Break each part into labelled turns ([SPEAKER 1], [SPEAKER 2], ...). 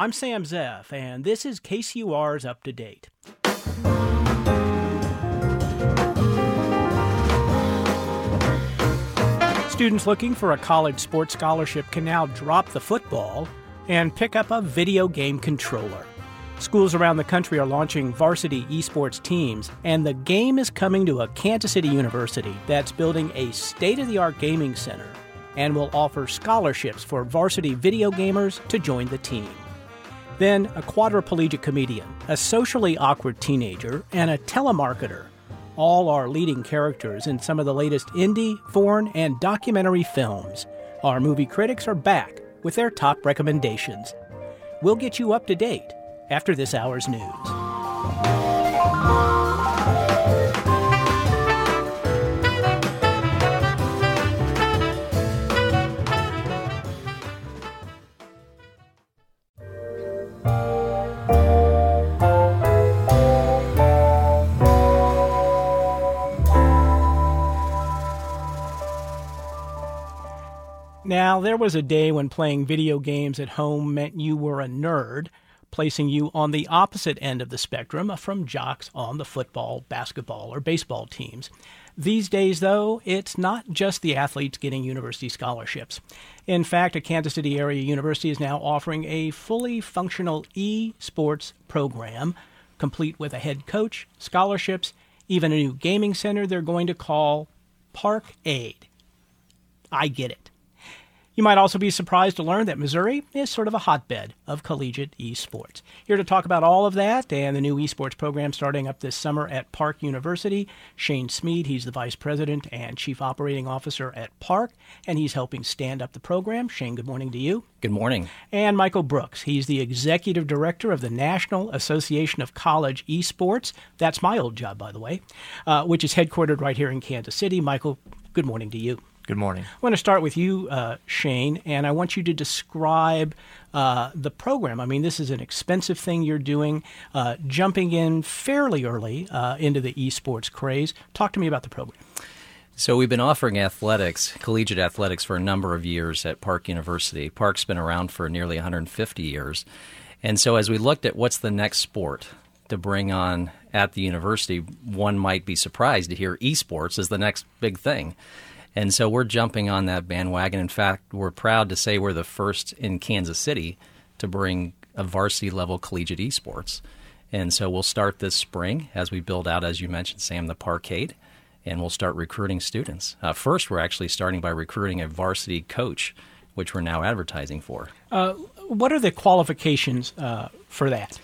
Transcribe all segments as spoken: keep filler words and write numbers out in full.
[SPEAKER 1] I'm Sam Zeff, and this is K C U R's Up to Date. Students looking for a college sports scholarship can now drop the football and pick up a video game controller. Schools around the country are launching varsity esports teams, and the game is coming to a Kansas City university that's building a state-of-the-art gaming center and will offer scholarships for varsity video gamers to join the team. Then a quadriplegic comedian, a socially awkward teenager, and a telemarketer all are leading characters in some of the latest indie, foreign, and documentary films. Our movie critics are back with their top recommendations. We'll get you up to date after this hour's news. Now, there was a day when playing video games at home meant you were a nerd, placing you on the opposite end of the spectrum from jocks on the football, basketball, or baseball teams. These days, though, it's not just the athletes getting university scholarships. In fact, a Kansas City area university is now offering a fully functional e-sports program, complete with a head coach, scholarships, even a new gaming center they're going to call Parkade. I get it. You might also be surprised to learn that Missouri is sort of a hotbed of collegiate esports. Here to talk about all of that and the new esports program starting up this summer at Park University, Shane Smead. He's the Vice President and Chief Operating Officer at Park, and he's helping stand up the program. Shane, good morning to you.
[SPEAKER 2] Good morning.
[SPEAKER 1] And Michael Brooks. He's the Executive Director of the National Association of College Esports. That's my old job, by the way, uh, which is headquartered right here in Kansas City. Michael, good morning to you.
[SPEAKER 3] Good morning.
[SPEAKER 1] I want to start with you, uh, Shane, and I want you to describe uh, the program. I mean, this is an expensive thing you're doing, uh, jumping in fairly early uh, into the esports craze. Talk to me about the program.
[SPEAKER 2] So we've been offering athletics, collegiate athletics, for a number of years at Park University. Park's been around for nearly one hundred fifty years. And so as we looked at what's the next sport to bring on at the university, one might be surprised to hear esports is the next big thing. And so we're jumping on that bandwagon. In fact, we're proud to say we're the first in Kansas City to bring a varsity-level collegiate esports. And so we'll start this spring as we build out, as you mentioned, Sam, the Parkade, and we'll start recruiting students. Uh, first, we're actually starting by recruiting a varsity coach, which we're now advertising for.
[SPEAKER 1] Uh, what are the qualifications uh, for that?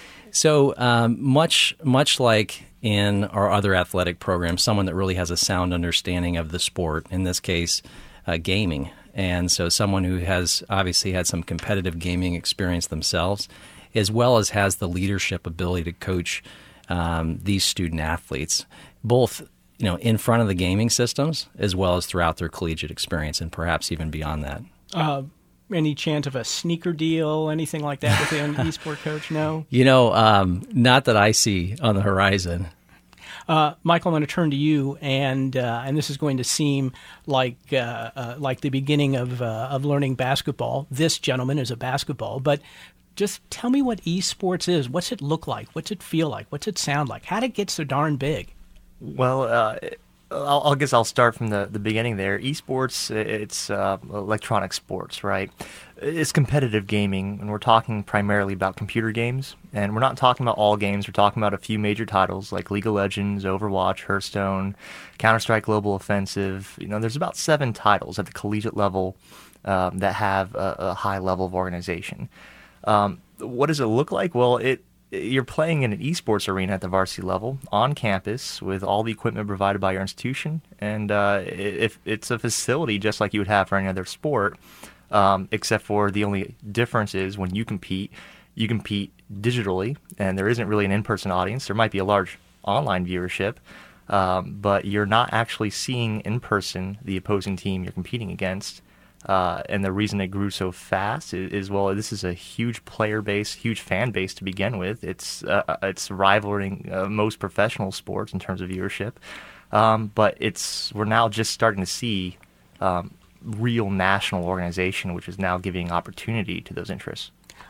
[SPEAKER 2] So um, much, much like in our other athletic programs, someone that really has a sound understanding of the sport, in this case, uh, gaming. And so someone who has obviously had some competitive gaming experience themselves, as well as has the leadership ability to coach um, these student athletes, both you know in front of the gaming systems as well as throughout their collegiate experience and perhaps even beyond that. Uh,
[SPEAKER 1] Any chance of a sneaker deal, anything like that with an esport coach? No?
[SPEAKER 2] You know, um, not that I see on the horizon.
[SPEAKER 1] Uh, Michael, I'm going to turn to you, and uh, and this is going to seem like uh, uh, like the beginning of uh, of learning basketball. This gentleman is a basketball, but just tell me what esports is. What's it look like? What's it feel like? What's it sound like? How did it get so darn big?
[SPEAKER 3] Well, uh, I'll, I guess I'll start from the, the beginning there. Esports, it's uh, electronic sports, right? It's competitive gaming, and we're talking primarily about computer games. And we're not talking about all games. We're talking about a few major titles like League of Legends, Overwatch, Hearthstone, Counter-Strike Global Offensive. You know, there's about seven titles at the collegiate level um, that have a, a high level of organization. Um, what does it look like? Well, it You're playing in an esports arena at the varsity level on campus with all the equipment provided by your institution, and uh, if it's a facility just like you would have for any other sport, um, except for the only difference is when you compete, you compete digitally, and there isn't really an in-person audience. There might be a large online viewership, um, but you're not actually seeing in person the opposing team you're competing against. Uh, and the reason it grew so fast is, is, well, this is a huge player base, huge fan base to begin with. It's uh, it's rivaling uh, most professional sports in terms of viewership, um, but it's we're now just starting to see um, real national organization, which is now giving opportunity to those interests.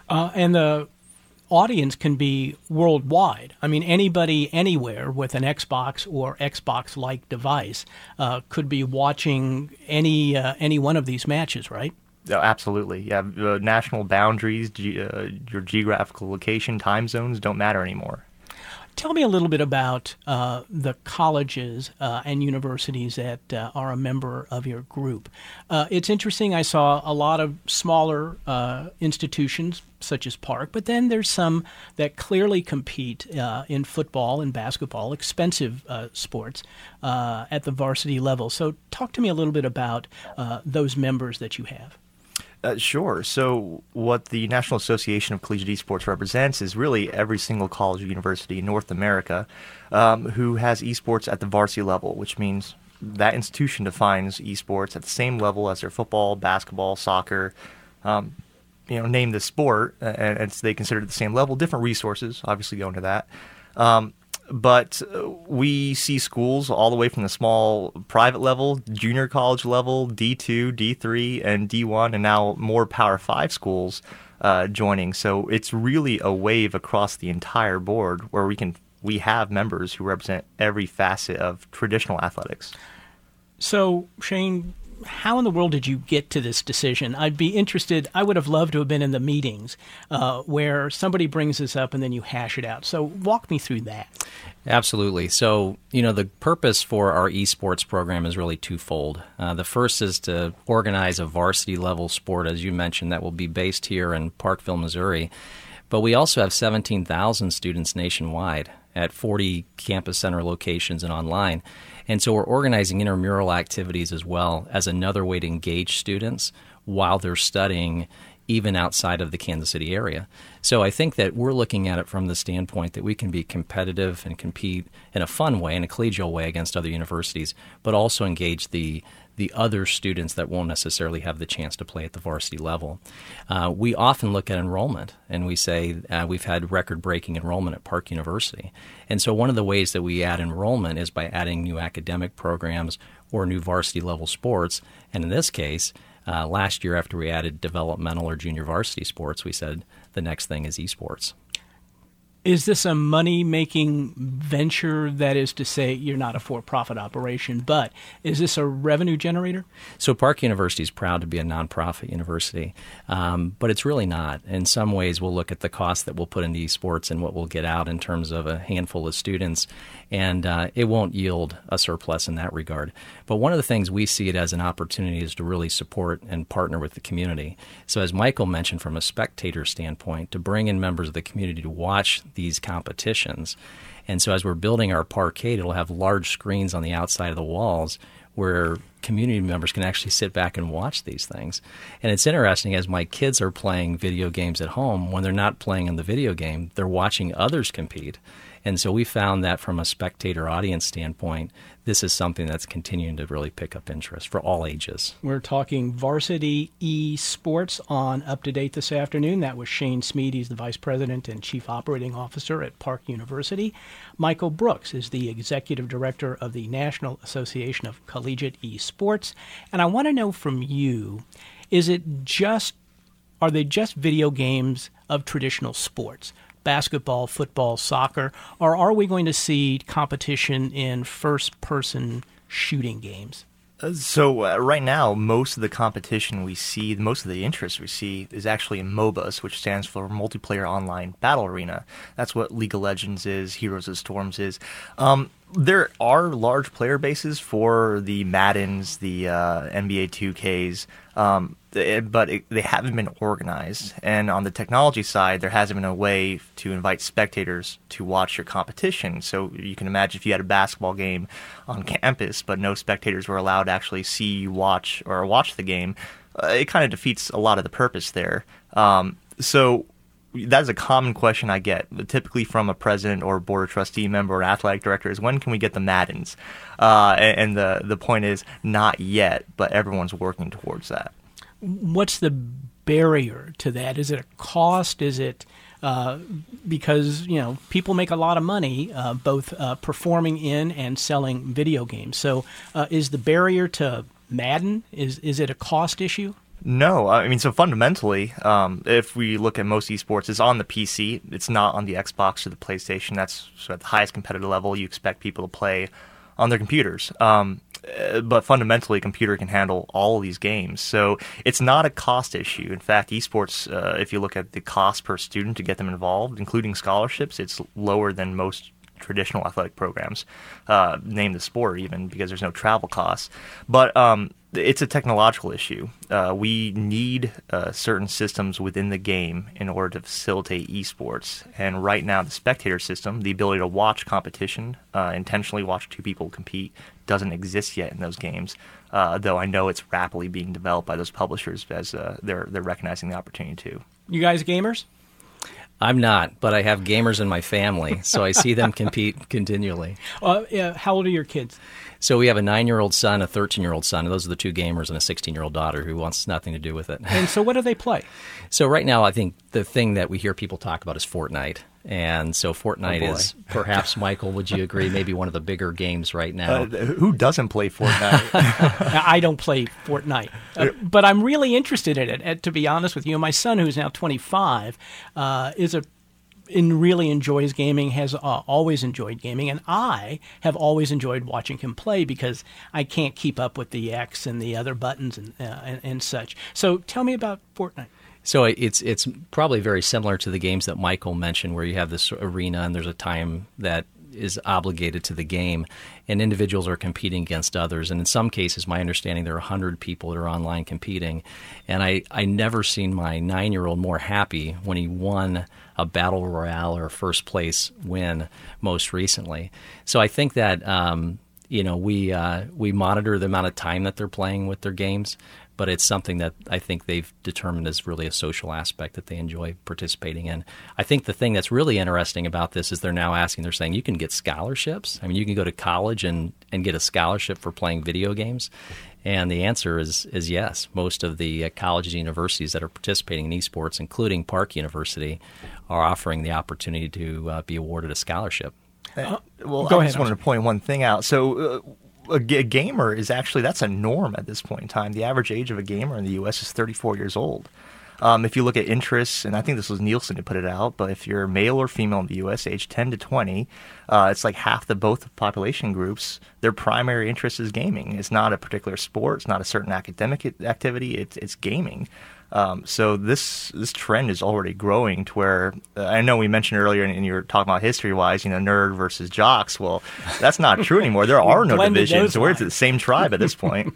[SPEAKER 1] Uh, and the audience can be worldwide. I mean, anybody anywhere with an Xbox or Xbox-like device uh, could be watching any uh, any one of these matches, right?
[SPEAKER 3] Oh, absolutely. Yeah, uh, national boundaries, ge- uh, your geographical location, time zones don't matter anymore.
[SPEAKER 1] Tell me a little bit about uh, the colleges uh, and universities that uh, are a member of your group. Uh, it's interesting. I saw a lot of smaller uh, institutions such as Park, but then there's some that clearly compete uh, in football and basketball, expensive uh, sports uh, at the varsity level. So talk to me a little bit about uh, those members that you have.
[SPEAKER 3] Uh, sure. So what the National Association of Collegiate Esports represents is really every single college or university in North America um, who has esports at the varsity level, which means that institution defines esports at the same level as their football, basketball, soccer, um, you know, name the sport, and, and they consider it the same level. Different resources, obviously, go into that. Um, But we see schools all the way from the small private level, junior college level, D two, D three, and D one, and now more Power five schools uh, joining. So it's really a wave across the entire board where we can we have members who represent every facet of traditional athletics.
[SPEAKER 1] So, Shane, how in the world did you get to this decision? I'd be interested. I would have loved to have been in the meetings uh, where somebody brings this up and then you hash it out. So walk me through that.
[SPEAKER 2] Absolutely. So, you know, the purpose for our esports program is really twofold. Uh, the first is to organize a varsity level sport, as you mentioned, that will be based here in Parkville, Missouri. But we also have seventeen thousand students nationwide at forty campus center locations and online. And so we're organizing intramural activities as well as another way to engage students while they're studying even outside of the Kansas City area. So I think that we're looking at it from the standpoint that we can be competitive and compete in a fun way, in a collegial way against other universities, but also engage the the other students that won't necessarily have the chance to play at the varsity level. Uh, we often look at enrollment, and we say uh, we've had record-breaking enrollment at Park University. And so one of the ways that we add enrollment is by adding new academic programs or new varsity-level sports. And in this case, uh, last year after we added developmental or junior varsity sports, we said the next thing is esports.
[SPEAKER 1] Is this a money-making venture? That is to say, you're not a for-profit operation, but is this a revenue generator?
[SPEAKER 2] So Park University is proud to be a nonprofit university, um, but it's really not. In some ways, we'll look at the cost that we'll put into esports and what we'll get out in terms of a handful of students, and uh, it won't yield a surplus in that regard. But one of the things we see it as an opportunity is to really support and partner with the community. So as Michael mentioned, from a spectator standpoint, to bring in members of the community to watch these competitions. And so as we're building our parkade, it'll have large screens on the outside of the walls where community members can actually sit back and watch these things. And it's interesting, as my kids are playing video games at home, when they're not playing in the video game, they're watching others compete. And so we found that from a spectator audience standpoint, this is something that's continuing to really pick up interest for all ages.
[SPEAKER 1] We're talking varsity esports on Up to Date this afternoon. That was Shane Smead. He's the Vice President and Chief Operating Officer at Park University. Michael Brooks is the Executive Director of the National Association of Collegiate Esports. And I want to know from you, is it just, are they just video games of traditional sports? Basketball, football, soccer, or are we going to see competition in first-person shooting games?
[SPEAKER 3] Uh, so uh, right now, most of the competition we see, most of the interest we see is actually in MOBAs, which stands for Multiplayer Online Battle Arena. That's what League of Legends is, Heroes of Storms is. Um, there are large player bases for the Maddens, the uh, N B A two Ks, um, but it, they haven't been organized. And on the technology side, there hasn't been a way to invite spectators to watch your competition. So you can imagine if you had a basketball game on campus, but no spectators were allowed to actually see you watch or watch the game, uh, it kind of defeats a lot of the purpose there. Um, so that is a common question I get, typically from a president or board of trustee member or athletic director, is when can we get the Maddens? Uh, and and the, the point is not yet, but everyone's working towards that.
[SPEAKER 1] What's the barrier to that? Is it a cost? Is it uh, because, you know, people make a lot of money uh, both uh, performing in and selling video games. So uh, is the barrier to Madden, is, is it a cost issue?
[SPEAKER 3] No, I mean, so fundamentally, um, if we look at most esports, it's on the P C. It's not on the Xbox or the PlayStation. That's sort of at the highest competitive level. You expect people to play on their computers. Um, but fundamentally, a computer can handle all of these games. So it's not a cost issue. In fact, esports, uh, if you look at the cost per student to get them involved, including scholarships, it's lower than most traditional athletic programs, uh, name the sport even, because there's no travel costs. But um, it's a technological issue. Uh, we need uh, certain systems within the game in order to facilitate esports. And right now, the spectator system, the ability to watch competition, uh, intentionally watch two people compete, doesn't exist yet in those games. Uh, though I know it's rapidly being developed by those publishers as uh, they're they're recognizing the opportunity too.
[SPEAKER 1] You guys gamers?
[SPEAKER 2] I'm not, but I have gamers in my family, so I see them compete continually.
[SPEAKER 1] Uh, yeah, how old are your kids?
[SPEAKER 2] So we have a nine-year-old son, a thirteen-year-old son. Those are the two gamers, and a sixteen-year-old daughter who wants nothing to do with it.
[SPEAKER 1] And so what do they play?
[SPEAKER 2] So right now, I think the thing that we hear people talk about is Fortnite. And so Fortnite
[SPEAKER 3] oh
[SPEAKER 2] is, perhaps, Michael, would you agree, maybe one of the bigger games right now?
[SPEAKER 3] Uh, who doesn't play Fortnite?
[SPEAKER 1] I don't play Fortnite, uh, but I'm really interested in it. And to be honest with you, my son, who's now twenty-five, uh, is a and really enjoys gaming, has uh, always enjoyed gaming, and I have always enjoyed watching him play because I can't keep up with the X and the other buttons and, uh, and, and such. So tell me about Fortnite.
[SPEAKER 2] So it's it's probably very similar to the games that Michael mentioned, where you have this arena and there's a time that is obligated to the game, and individuals are competing against others. And in some cases, my understanding, there are one hundred people that are online competing. And I, I never seen my nine-year-old more happy when he won a battle royale or a first place win most recently. So I think that um, you know we uh, we monitor the amount of time that they're playing with their games, but it's something that I think they've determined is really a social aspect that they enjoy participating in. I think the thing that's really interesting about this is they're now asking, they're saying you can get scholarships. I mean, you can go to college and, and get a scholarship for playing video games. And the answer is is yes. Most of the uh, colleges and universities that are participating in esports, including Park University, are offering the opportunity to uh, be awarded a scholarship.
[SPEAKER 3] Uh, well,
[SPEAKER 1] Go
[SPEAKER 3] I
[SPEAKER 1] ahead,
[SPEAKER 3] just wanted to point one thing out. So uh, a, g- a gamer is actually, that's a norm at this point in time. The average age of a gamer in the U S is thirty-four years old. Um, if you look at interests, and I think this was Nielsen who put it out, but if you're male or female in the U S, age ten to twenty, uh, it's like half the both population groups, their primary interest is gaming. It's not a particular sport. It's not a certain academic activity. It's, it's gaming. Um, so this this trend is already growing to where uh, I know we mentioned earlier, and, and you were talking about history-wise, you know, nerd versus jocks. Well, that's not true anymore. There are no divisions. We're the same tribe at this point.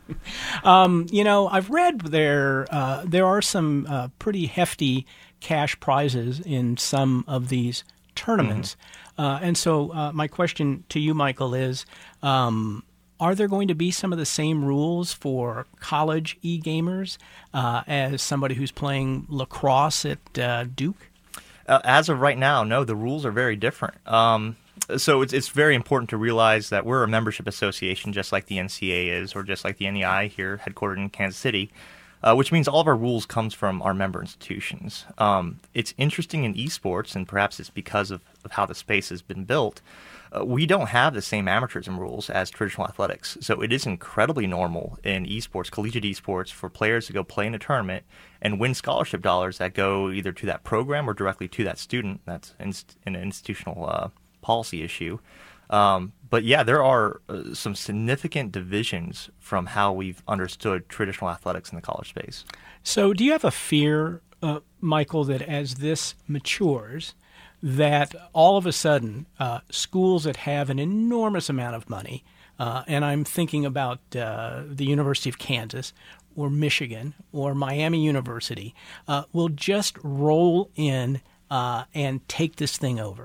[SPEAKER 1] um, you know, I've read there uh, there are some uh, pretty hefty cash prizes in some of these tournaments, mm-hmm. uh, and so uh, my question to you, Michael, is. Um, Are there going to be some of the same rules for college e-gamers uh, as somebody who's playing lacrosse at uh, Duke?
[SPEAKER 3] Uh, as of right now, no, the rules are very different. Um, so it's, it's very important to realize that we're a membership association just like the N C A A is, or just like the N E I here, headquartered in Kansas City, uh, which means all of our rules comes from our member institutions. Um, it's interesting in esports, and perhaps it's because of, of how the space has been built, Uh, we don't have the same amateurism rules as traditional athletics. So it is incredibly normal in esports, collegiate esports, for players to go play in a tournament and win scholarship dollars that go either to that program or directly to that student. That's inst- an institutional uh, policy issue. Um, but yeah, there are uh, some significant divisions from how we've understood traditional athletics in the college space.
[SPEAKER 1] So do you have a fear, uh, Michael, that as this matures, that all of a sudden uh, schools that have an enormous amount of money, uh, and I'm thinking about uh, the University of Kansas or Michigan or Miami University, uh, will just roll in uh, and take this thing over?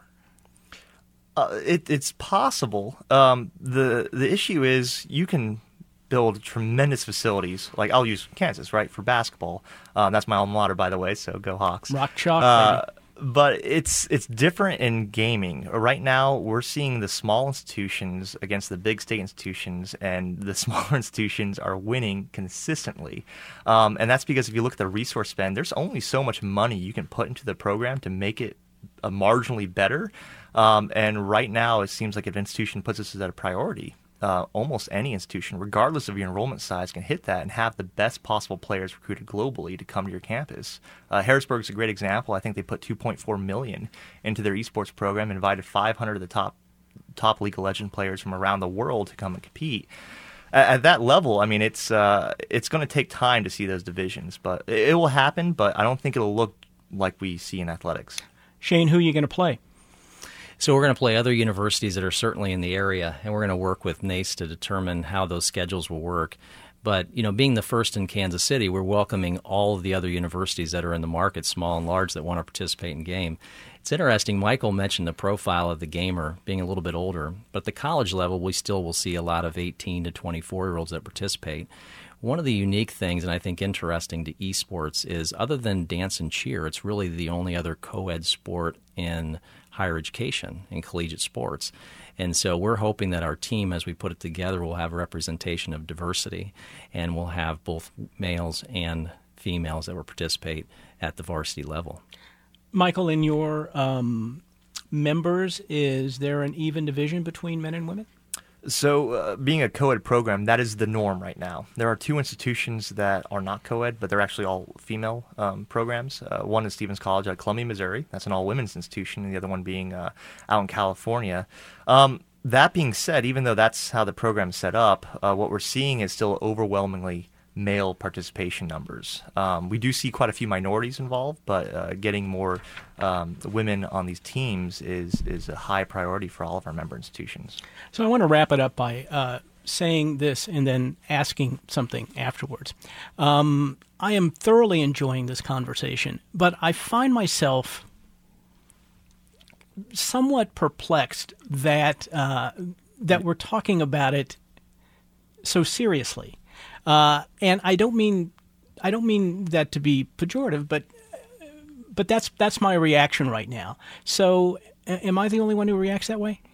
[SPEAKER 3] Uh, it, it's possible. Um, the the issue is you can build tremendous facilities. Like I'll use Kansas, right, for basketball. Um, that's my alma mater, by the way, so go Hawks.
[SPEAKER 1] Rock chalk,
[SPEAKER 3] uh,
[SPEAKER 1] baby.
[SPEAKER 3] But it's it's different in gaming. Right now, we're seeing the small institutions against the big state institutions, and the smaller institutions are winning consistently. Um, and that's because if you look at the resource spend, there's only so much money you can put into the program to make it uh, marginally better. Um, and right now, it seems like if an institution puts this as a priority, uh, almost any institution, regardless of your enrollment size, can hit that and have the best possible players recruited globally to come to your campus. Uh, Harrisburg is a great example. I think they put two point four million dollars into their esports program, invited five hundred of the top top League of Legends players from around the world to come and compete. At, at that level, I mean, it's uh, it's going to take time to see those divisions, but it, it will happen. But I don't think it'll look like we see in athletics.
[SPEAKER 1] Shane, who are you going to play?
[SPEAKER 2] So we're going to play other universities that are certainly in the area, and we're going to work with N A C E to determine how those schedules will work. But, you know, being the first in Kansas City, we're welcoming all of the other universities that are in the market, small and large, that want to participate in game. It's interesting, Michael mentioned the profile of the gamer being a little bit older, but at the college level, we still will see a lot of eighteen to twenty-four-year-olds that participate. One of the unique things, and I think interesting to esports, is other than dance and cheer, it's really the only other co-ed sport in higher education, in collegiate sports. And so we're hoping that our team, as we put it together, will have representation of diversity, and we'll have both males and females that will participate at the varsity level.
[SPEAKER 1] Michael, in your um, members, is there an even division between men and women?
[SPEAKER 3] So uh, being a co-ed program, that is the norm right now. There are two institutions that are not co-ed, but they're actually all female um, programs. Uh, one is Stevens College at Columbia, Missouri. That's an all-women's institution, and the other one being uh, out in California. Um, that being said, even though that's how the program's set up, uh, what we're seeing is still overwhelmingly male participation numbers. Um, we do see quite a few minorities involved, but uh, getting more um, women on these teams is is a high priority for all of our member institutions.
[SPEAKER 1] So I want to wrap it up by uh, saying this and then asking something afterwards. Um, I am thoroughly enjoying this conversation, but I find myself somewhat perplexed that uh, that we're talking about it so seriously. Uh, and I don't mean I don't mean that to be pejorative, but but that's that's my reaction right now. So, am I the only one who reacts that way?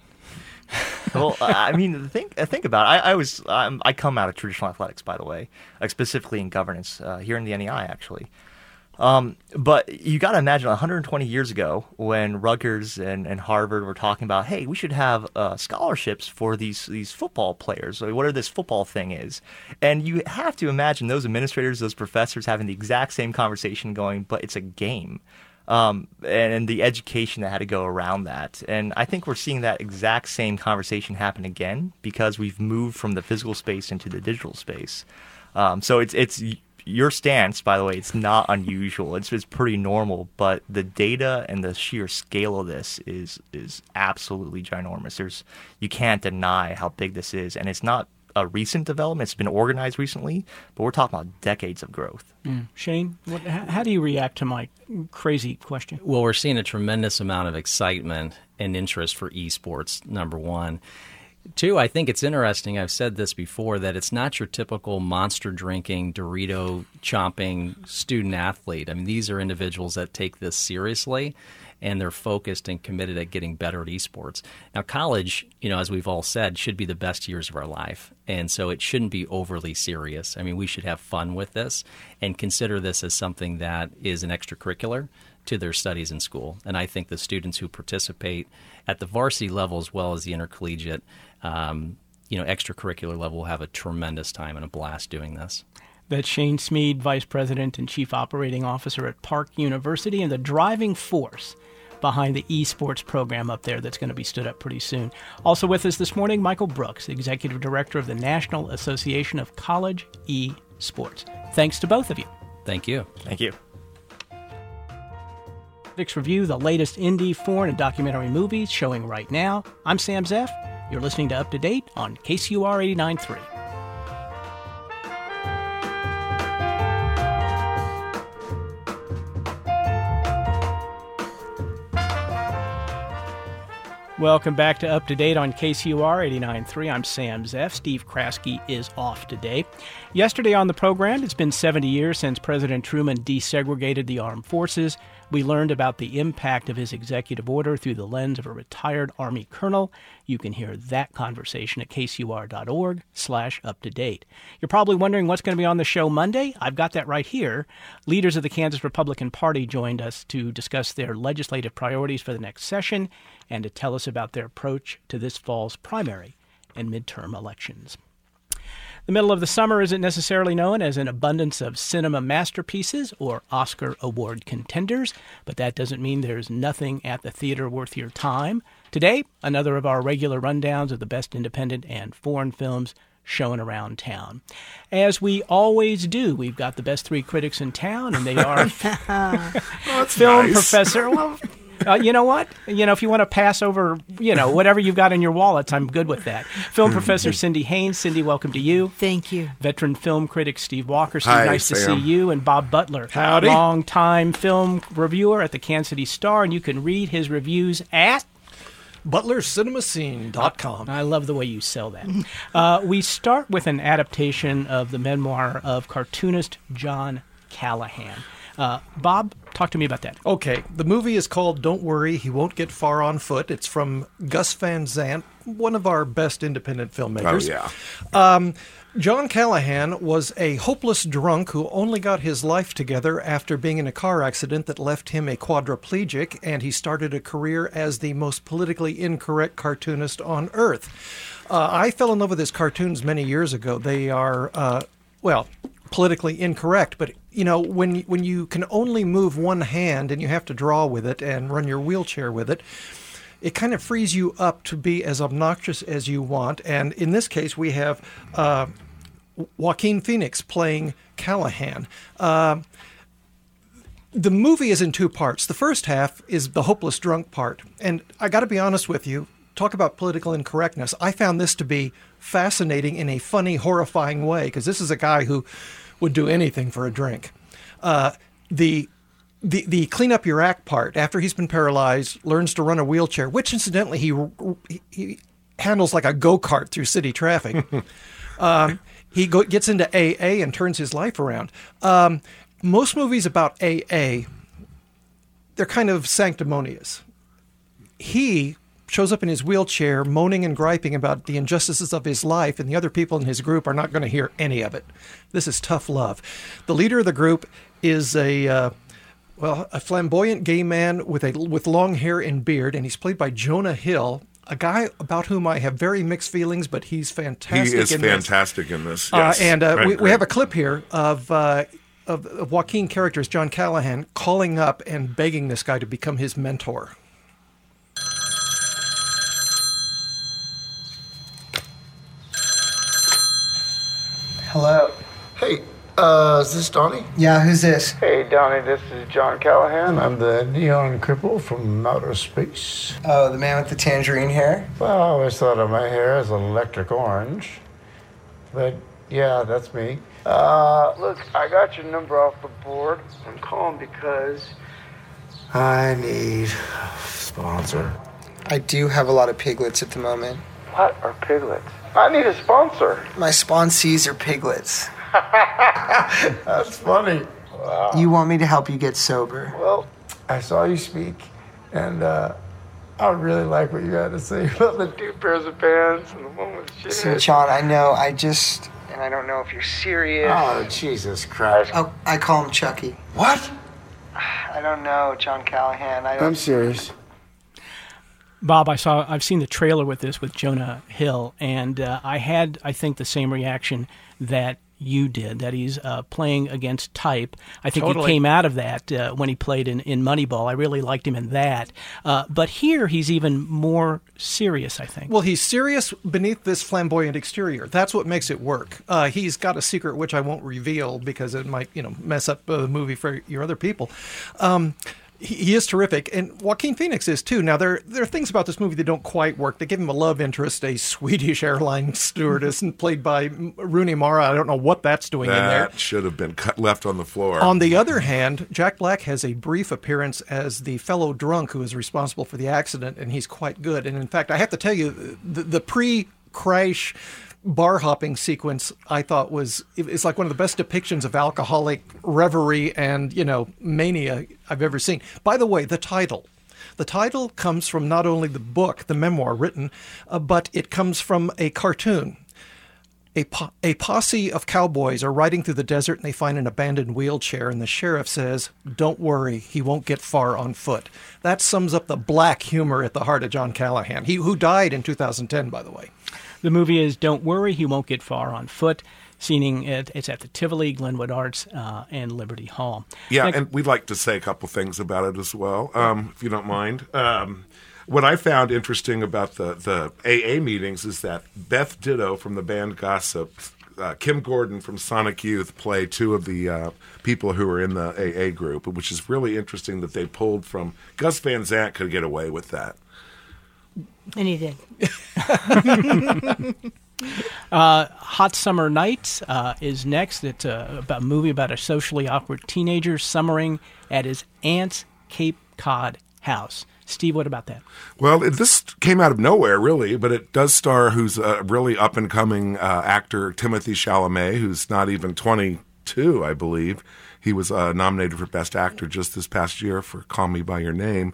[SPEAKER 3] Well, I mean, think think about it. I, I was um, I come out of traditional athletics, by the way, like specifically in governance uh, here in the N E I, actually. Um, but you got to imagine one hundred twenty years ago when Rutgers and, and Harvard were talking about, hey, we should have uh, scholarships for these these football players, or whatever this football thing is. And you have to imagine those administrators, those professors having the exact same conversation going, but it's a game. Um, and, and the education that had to go around that. And I think we're seeing that exact same conversation happen again because we've moved from the physical space into the digital space. Um, so it's it's... Your stance, by the way, it's not unusual. It's it's pretty normal, but the data and the sheer scale of this is is absolutely ginormous. There's you can't deny how big this is, and it's not a recent development. It's been organized recently, but we're talking about decades of growth.
[SPEAKER 1] Mm. Shane, what, how do you react to my crazy question?
[SPEAKER 2] Well, we're seeing a tremendous amount of excitement and interest for esports, number one. Two, I think it's interesting, I've said this before, that it's not your typical monster-drinking, Dorito-chomping student athlete. I mean, these are individuals that take this seriously, and they're focused and committed at getting better at esports. Now, college, you know, as we've all said, should be the best years of our life, and so it shouldn't be overly serious. I mean, we should have fun with this and consider this as something that is an extracurricular to their studies in school. And I think the students who participate at the varsity level as well as the intercollegiate, um, you know, extracurricular level will have a tremendous time and a blast doing this.
[SPEAKER 1] That's Shane Smead, Vice President and Chief Operating Officer at Park University, and the driving force behind the esports program up there that's going to be stood up pretty soon. Also with us this morning, Michael Brooks, Executive Director of the National Association of College eSports. Thanks to both of you.
[SPEAKER 2] Thank you.
[SPEAKER 3] Thank you.
[SPEAKER 1] Review, the latest indie, foreign, and documentary movies showing right now. I'm Sam Zeff. You're listening to Up to Date on K C U R eighty-nine point three. Welcome back to Up to Date on K C U R eighty-nine point three. I'm Sam Zeff. Steve Kraske is off today. Yesterday on the program, it's been seventy years since President Truman desegregated the armed forces. We learned about the impact of his executive order through the lens of a retired Army colonel. You can hear that conversation at kcur.org slash up to date. You're probably wondering what's going to be on the show Monday. I've got that right here. Leaders of the Kansas Republican Party joined us to discuss their legislative priorities for the next session and to tell us about their approach to this fall's primary and midterm elections. The middle of the summer isn't necessarily known as an abundance of cinema masterpieces or Oscar award contenders, but that doesn't mean there's nothing at the theater worth your time. Today, another of our regular rundowns of the best independent and foreign films shown around town. As we always do, we've got the best three critics in town, and they are
[SPEAKER 4] oh,
[SPEAKER 1] film
[SPEAKER 4] nice.
[SPEAKER 1] professor. Well, Uh, you know what? You know, if you want to pass over, you know, whatever you've got in your wallets, I'm good with that. Film professor Cindy Haynes. Cindy, welcome to you.
[SPEAKER 5] Thank you.
[SPEAKER 1] Veteran film critic Steve Walker. Steve,
[SPEAKER 4] Hi,
[SPEAKER 1] nice
[SPEAKER 4] Sam.
[SPEAKER 1] to see you. And Bob Butler.
[SPEAKER 6] Howdy.
[SPEAKER 1] Longtime film reviewer at the Kansas City Star, and you can read his reviews at
[SPEAKER 6] Butler Cinema Scene dot com.
[SPEAKER 1] I love the way you sell that. Uh, we start with an adaptation of the memoir of cartoonist John Callahan. Uh, Bob, talk to me about that.
[SPEAKER 6] Okay, the movie is called Don't Worry, He Won't Get Far on Foot. It's from Gus Van Sant, one of our best independent filmmakers.
[SPEAKER 4] Oh, yeah.
[SPEAKER 6] Um, John Callahan was a hopeless drunk who only got his life together after being in a car accident that left him a quadriplegic, and he started a career as the most politically incorrect cartoonist on earth. Uh, I fell in love with his cartoons many years ago. They are, uh, well, politically incorrect, but you know, when when you can only move one hand and you have to draw with it and run your wheelchair with it, it kind of frees you up to be as obnoxious as you want. And in this case, we have uh, Joaquin Phoenix playing Callahan. Uh, the movie is in two parts. The first half is the hopeless drunk part. And I got to be honest with you, talk about political incorrectness. I found this to be fascinating in a funny, horrifying way, because this is a guy who would do anything for a drink. Uh, the the the clean up your act part, after he's been paralyzed, learns to run a wheelchair, which incidentally he he handles like a go-kart through city traffic. um, he go, gets into A A and turns his life around. Um, most movies about A A, they're kind of sanctimonious. He shows up in his wheelchair moaning and griping about the injustices of his life, and the other people in his group are not going to hear any of it. This is tough love. The leader of the group is a uh, well, a flamboyant gay man with a with long hair and beard, and he's played by Jonah Hill, a guy about whom I have very mixed feelings, but he's fantastic.
[SPEAKER 4] He is
[SPEAKER 6] in
[SPEAKER 4] fantastic in this.
[SPEAKER 6] Uh,
[SPEAKER 4] Yes.
[SPEAKER 6] and uh,
[SPEAKER 4] Right,
[SPEAKER 6] we, we
[SPEAKER 4] right.
[SPEAKER 6] have a clip here of, uh, of of Joaquin characters, John Callahan, calling up and begging this guy to become his mentor.
[SPEAKER 7] Hello.
[SPEAKER 8] Hey, uh, is this Donnie?
[SPEAKER 7] Yeah, who's this?
[SPEAKER 8] Hey, Donnie, this is John Callahan. I'm the neon cripple from outer space.
[SPEAKER 7] Oh, the man with the tangerine hair?
[SPEAKER 8] Well, I always thought of my hair as electric orange. But, yeah, that's me. Uh, look, I got your number off the board. I'm calling because I need a sponsor.
[SPEAKER 7] I do have a lot of piglets at the moment.
[SPEAKER 8] What are piglets? I need a sponsor.
[SPEAKER 7] My sponsees are piglets.
[SPEAKER 8] That's funny. Wow.
[SPEAKER 7] You want me to help you get sober?
[SPEAKER 8] Well, I saw you speak, and uh, I really like what you had to say about the two pairs of pants and the one with shit.
[SPEAKER 7] So, John, I know, I just, and I don't know if you're serious.
[SPEAKER 8] Oh, Jesus Christ.
[SPEAKER 7] Oh, I call him Chucky.
[SPEAKER 8] What?
[SPEAKER 7] I don't know, John Callahan. I don't...
[SPEAKER 8] I'm serious.
[SPEAKER 1] Bob, I saw, I've seen the trailer with this with Jonah Hill, and uh, I had, I think, the same reaction that you did, that he's uh, playing against type. I think
[SPEAKER 6] Totally.
[SPEAKER 1] he came out of that uh, when he played in, in Moneyball. I really liked him in that. Uh, but here he's even more serious, I think.
[SPEAKER 6] Well, he's serious beneath this flamboyant exterior. That's what makes it work. Uh, he's got a secret which I won't reveal because it might, you know, mess up uh, the movie for your other people. Um, he, he is terrific, and Joaquin Phoenix is too. Now, there there are things about this movie that don't quite work. They give him a love interest, a Swedish airline stewardess, and played by Rooney Mara. I don't know what that's doing in there.
[SPEAKER 4] That should have been cut left on the floor.
[SPEAKER 6] On the other hand, Jack Black has a brief appearance as the fellow drunk who is responsible for the accident, and he's quite good. And in fact, I have to tell you, the, the pre-crash bar hopping sequence I thought was it's like one of the best depictions of alcoholic reverie and, you know, mania I've ever seen. By the way, the title. The title comes from not only the book, the memoir written, uh, but it comes from a cartoon. A, po- a posse of cowboys are riding through the desert and they find an abandoned wheelchair, and the sheriff says, "Don't worry, he won't get far on foot." That sums up the black humor at the heart of John Callahan, he who died in two thousand ten, by the way.
[SPEAKER 1] The movie is Don't Worry, He Won't Get Far on Foot. Seeing it, it's at the Tivoli, Glenwood Arts, uh, and Liberty Hall.
[SPEAKER 4] Yeah,
[SPEAKER 1] Like-
[SPEAKER 4] and we'd like to say a couple things about it as well, um, if you don't mind. Um, what I found interesting about the, the A A meetings is that Beth Ditto from the band Gossip, uh, Kim Gordon from Sonic Youth play two of the uh, people who are in the A A group, which is really interesting that they pulled from. Gus Van Sant could get away with that.
[SPEAKER 5] And he did.
[SPEAKER 1] Uh, Hot Summer Nights uh, is next. It's a, about a movie about a socially awkward teenager summering at his aunt's Cape Cod house. Steve, what about that?
[SPEAKER 4] Well, it, this came out of nowhere, really, but it does star who's a really up-and-coming uh, actor, Timothy Chalamet, who's not even twenty-two, I believe. He was uh, nominated for Best Actor just this past year for Call Me By Your Name.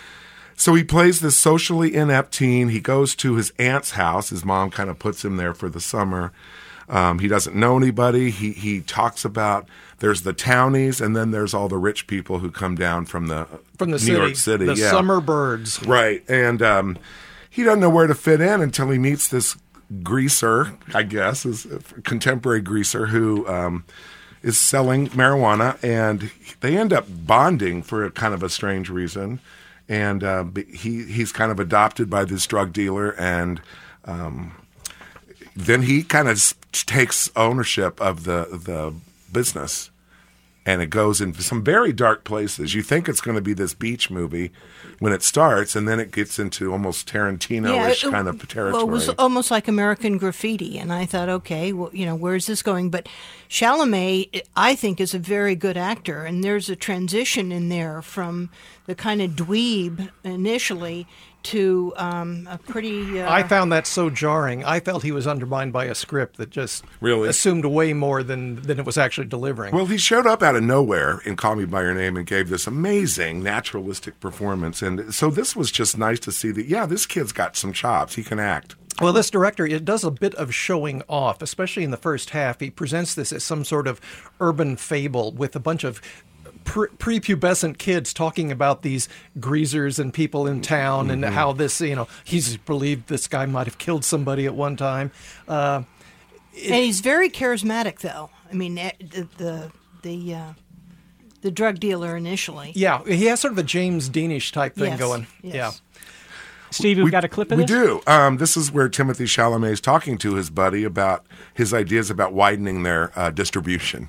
[SPEAKER 4] So he plays this socially inept teen. He goes to his aunt's house. His mom kind of puts him there for the summer. Um, he doesn't know anybody. He he talks about there's the townies, and then there's all the rich people who come down from the
[SPEAKER 6] From the
[SPEAKER 4] New
[SPEAKER 6] city,
[SPEAKER 4] York City,
[SPEAKER 6] the
[SPEAKER 4] yeah.
[SPEAKER 6] summer birds.
[SPEAKER 4] Right, and um, he doesn't know where to fit in until he meets this greaser, I guess, is a contemporary greaser who um, is selling marijuana, and they end up bonding for a kind of a strange reason. And uh, he he's kind of adopted by this drug dealer, and um, then he kind of takes ownership of the the business, and it goes into some very dark places. You think it's going to be this beach movie when it starts, and then it gets into almost Tarantino-ish
[SPEAKER 5] Yeah, it-
[SPEAKER 4] kind of territory.
[SPEAKER 5] Well, it was almost like American Graffiti, and I thought, okay, well, you know, where is this going? But Chalamet, I think, is a very good actor, and there's a transition in there from the kind of dweeb initially to um, a pretty... Uh,
[SPEAKER 6] I found that so jarring. I felt he was undermined by a script that just
[SPEAKER 4] Really?
[SPEAKER 6] assumed way more than, than it was actually delivering.
[SPEAKER 4] Well, he showed up out of nowhere in Call Me By Your Name and gave this amazing naturalistic performance. And so this was just nice to see that, yeah, this kid's got some chops. He can act.
[SPEAKER 6] Well, this director, it does a bit of showing off, especially in the first half. He presents this as some sort of urban fable with a bunch of pre- prepubescent kids talking about these greasers and people in town and how this, you know, he's believed this guy might have killed somebody at one time. Uh,
[SPEAKER 5] and he's very charismatic, though. I mean, eh, the the the, uh, the drug dealer initially.
[SPEAKER 6] yeah, he has sort of a James Deanish type thing
[SPEAKER 5] Yes,
[SPEAKER 6] going.
[SPEAKER 5] yes.
[SPEAKER 6] Yeah.
[SPEAKER 1] Steve, you've got a clip of
[SPEAKER 4] We
[SPEAKER 1] this?
[SPEAKER 4] do. Um, this is where Timothy Chalamet is talking to his buddy about his ideas about widening their uh, distribution.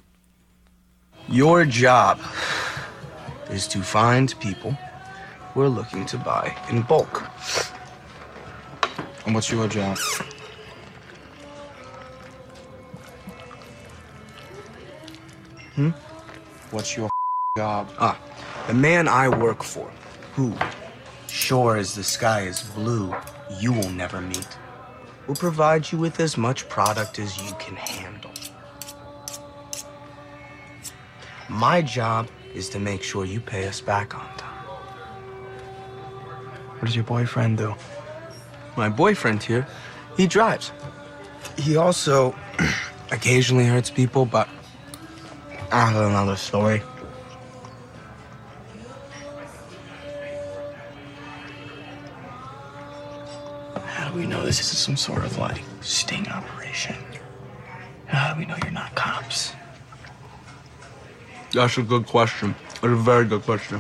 [SPEAKER 9] Your job is to find people who are looking to buy in bulk.
[SPEAKER 10] And what's your job?
[SPEAKER 9] Hmm?
[SPEAKER 10] What's your job?
[SPEAKER 9] Ah, the man I work for, who, sure as the sky is blue, you will never meet, will provide you with as much product as you can handle. My job is to make sure you pay us back on time.
[SPEAKER 10] What does your boyfriend do?
[SPEAKER 9] My boyfriend here, he drives. He also occasionally hurts people, but I have another story.
[SPEAKER 10] How do we know this isn't some sort of like sting operation? How do we know you're not cops?
[SPEAKER 9] That's a good question. That's a very good question.